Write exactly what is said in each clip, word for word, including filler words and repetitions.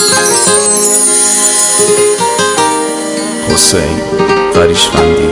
حسین قریشفندی.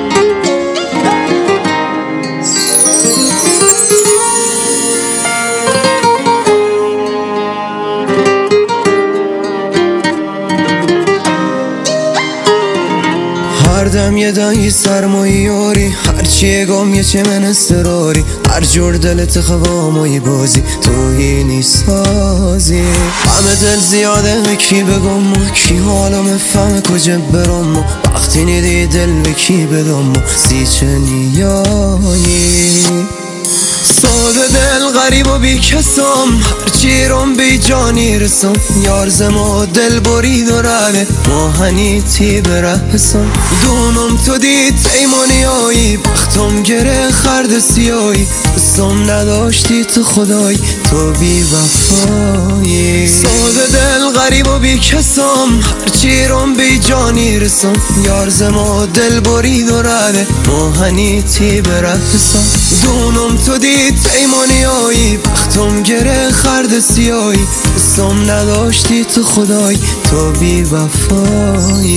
هر دم یه دایی سرمایی یاری، هرچی گم یه چه من استراری، هر جور دلت خوامایی بازی توهینی سازی. همه دل زیاده کی بگم و کی حالا مفهم کجا برم و وقتی نیدی دل به کی بدم و سی چه نیایی. ساده دل غریب و بی کسم، هرچی روم بی جانی رسم، یار زما دل برید و رده ماهنی تی بره حسم. دونم تو دید تیمانیایی، بختم گره خرد سیایی، بسم نداشتی تو خدای تو بی وفایی. ساده دل غریب و بی کسم، هرچی روم بی جانی رسم، یار زما دل برید و رده ماهنی تی بره حسم. دونم تو دید تیمانیایی، بختم گره خرد سیایی، بسم نداشتی تو خدای تو بی وفایی.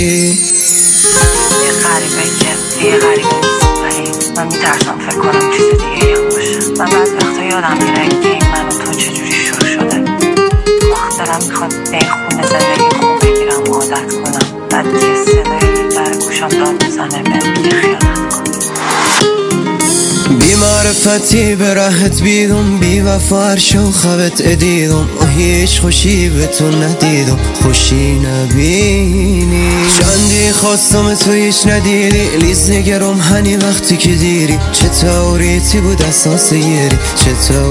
یه غریبه که یه غریبه نیست، ولی من میترسم فکر کنم چیز دیگه هم باشه. من بعد وقتا یادم میره که این من و تو چجوری شروع شده. وقت دارم میخواد به این خونه زندگی خوب بگیرم و عادت کنم، بعد یه صدایی در گوشم داد میزنه بهم میگه خیانت کن. بی معرفتی به رهت بیدم، بی وفا هر شو خوت ادیدم و هیچ خوشی به تو ندیدم، خوشی نبینی. چندی خواستم تو هیچ ندیدی، لیز نگرم هنی وقتی که دیری، چطوریتی بود اساس یری، چطور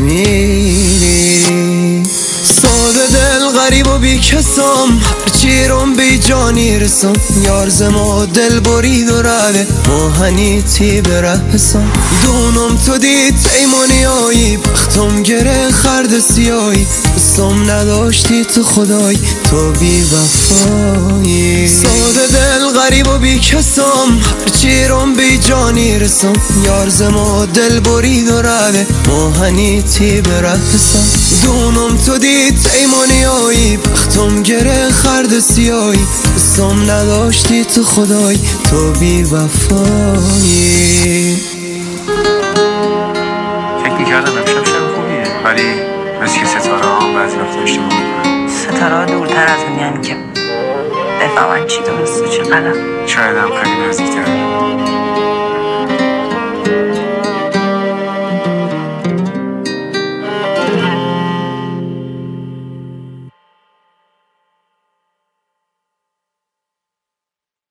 میمیری. ساده دل غریب و بی کسم، هرچی روم بی جانی رسم، یار زما دل برید و رده ماهنی تی بره حسم. دونم تو دید تیمانیایی، بختم گره خرد سیایی، بسم نداشتی تو خدای تو بی وفایی. ساده دل غریب و بی کسم، هرچی روم بی جانی رسم، یار زما دل برید و رده ماهنی تی بره حسم. دونم تو دید تیمانیایی، بختم گره خرد سیایی، بسم نداشتی تو خدای تو بی وفایی. فکر میکردم امشب شب خوبیه، ولی مثل که ستاره ها بعضی وقت اشتباه میکنن. ستاره ها دورتر از اون یعنی که بفهمن چی درست و چی غلط. شاید هم خیلی نزدیکتر.